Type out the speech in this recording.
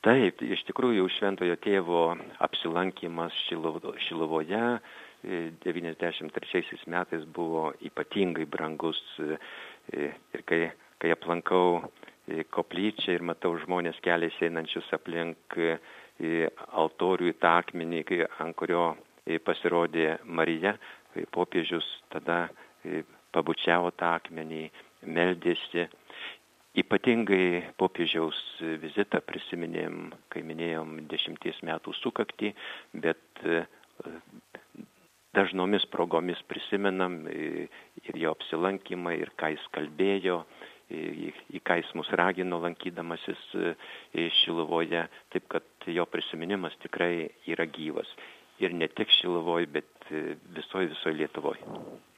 Taip, iš tikrųjų Šventojo Tėvo apsilankimas Šiluvoje 93 metais buvo ypatingai brangus ir kai aplankau koplyčią ir matau žmonės keliais einančius aplink altorių į tą akmenį, ant kurio pasirodė Marija, popiežius tada pabučiavo tą akmenį, meldėsi. Ypatingai popiežiaus vizitą prisiminėm, kai minėjom 10 metų sukaktį, bet dažnomis progomis prisimenam ir jo apsilankymą, ir ką jis kalbėjo, į ką jis mus ragino lankydamasis Šiluvoje, taip kad jo prisiminimas tikrai yra gyvas. Ir ne tik Šiluvoj, bet visoje Lietuvoje.